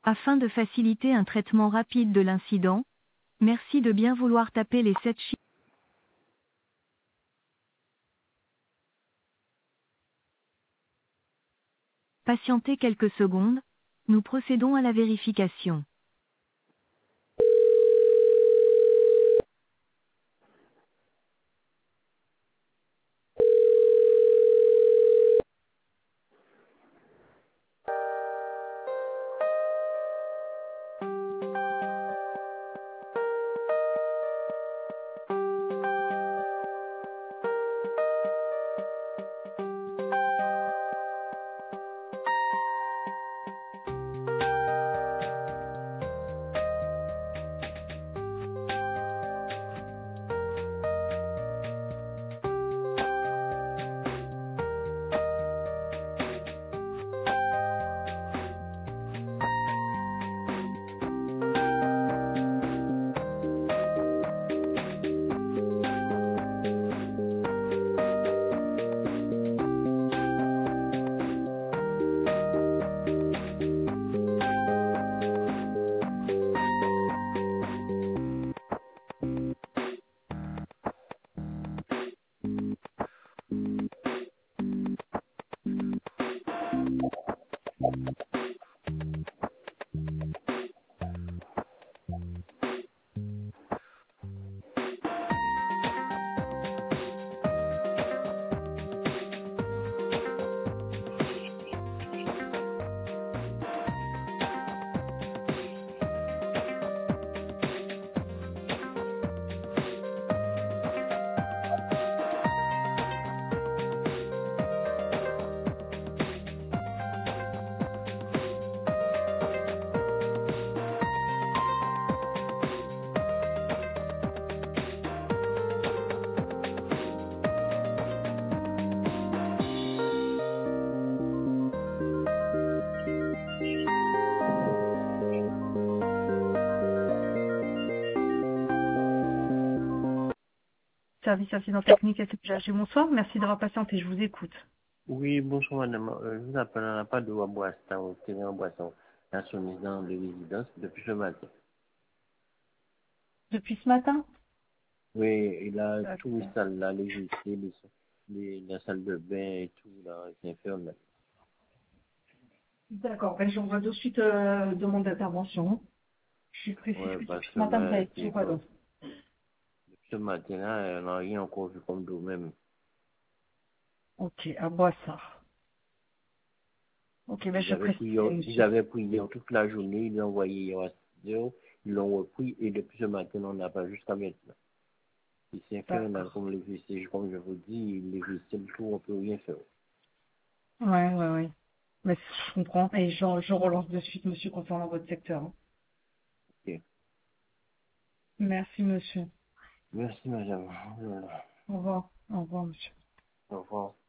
Afin de faciliter un traitement rapide de l'incident, merci de bien vouloir taper les 7 chiffres. Patientez quelques secondes, nous procédons à la vérification. Service accident technique SFGH, bonsoir, merci d'avoir patienté, je vous écoute. Oui, bonjour madame. Je vous appelle à la part de Boisson, au terrain Boisson, la soumission de résidence depuis ce matin. Depuis ce matin? Oui, il a D'accord. tout installé là, les WC, la salle de bain et tout, là, c'est infernal. D'accord, ben, j'envoie de suite demande d'intervention. Je suis précis, Ouais, parce depuis ce que matin, vous là, avez fait quoi d'autre? depuis ce matin-là, elle n'a rien encore vu comme d'eau même. Ok, à Boissard. Ok, ben je précise, Ils monsieur. avaient pris hier toute la journée, ils l'ont envoyé hier à 6 heures, ils l'ont repris et depuis ce matin, on n'a pas jusqu'à maintenant. Et c'est infernal D'accord. comme les WC, comme je vous dis, les WC, le tout, on peut rien faire. Ouais. Mais je comprends, et je relance de suite, monsieur, concernant votre secteur. Hein. Ok. Merci, monsieur. Merci madame. Au revoir. Au revoir, monsieur. Au revoir.